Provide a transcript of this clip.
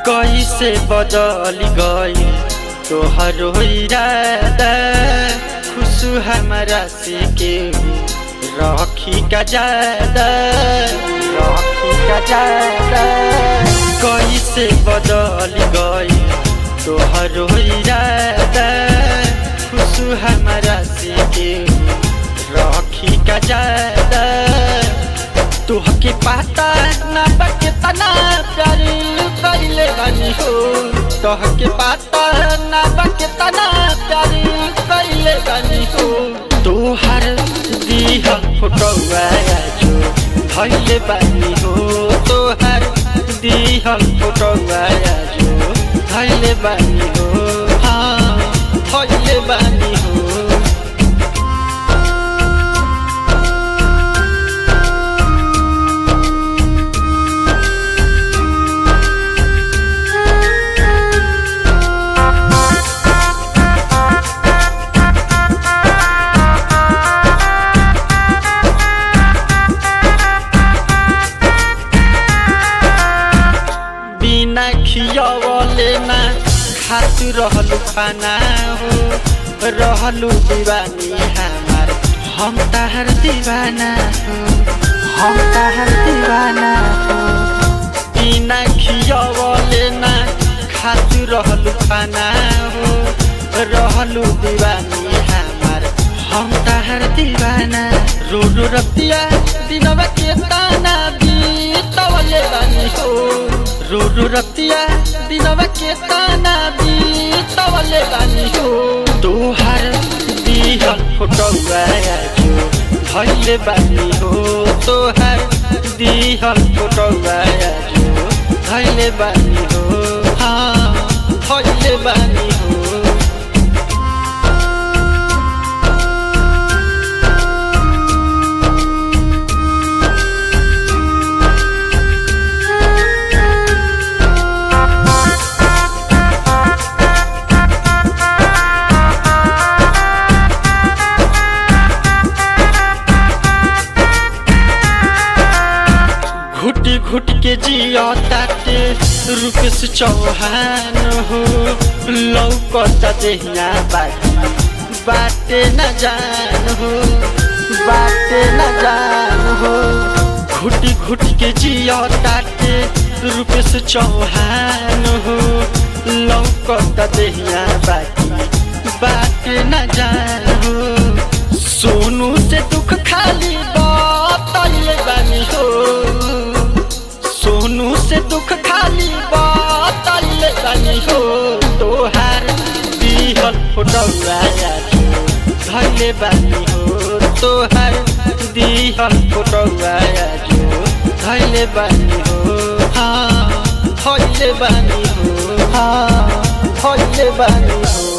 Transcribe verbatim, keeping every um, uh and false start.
कैसे बदल गई तोहरो इरादा खुश हमारा से के राखी का ज्यादा राखी का ज्यादा कैसे बदल गई तोहरो इरादा खुश हमारा से के राखी का ज्यादा तुहके पाता ना बके तना प्यार कइले बानी हो तुहके पाता ना बके तना प्यार कइले बानी हो तोहर दिहल फोटोवा जो धइले बानी हो तोहर दिहल फोटोवा जो धइले बानी हो हाँ धइले बानी हो। बिना खियावले ना खातू रहलू खाना हो रहलू दीवानी हमार हम तहर दीवाना हो हम तहर दीवाना हो बिना खियावले ना खातू रहलू खाना हो रहलू दीवानी हमार हम तहर दीवाना रो रो रतिया दिनवा के ताना बीतवले बानी हो रो रो रतिया दिनवा के ताना बीतवले बानी हो तोहर दिहल फोटोवा जो धइले बानी हो तोहर दिहल फोटोवा जो धइले बानी हो हाँ धइले बानी हो। घुटी घुट के जिया ताते रुपेश चौहान हो लौकता देहिया बाटी बाटे न जान हो बाटे न जान हो घुटी घुट के जिया ताते रुपेश चौहान हो लौकता देहिया बाटी बाटे न जान हो सोनू से दुख खाली बताइले बानी हो सोनू से दुख खाली बताइले बानी हो तोहार दिहल फोटोवा जो धइले बानी हो तोहार दिहल फोटोवा जो धइले बानी हो हाँ धइले बानी हो हाँ धइले बानी हो।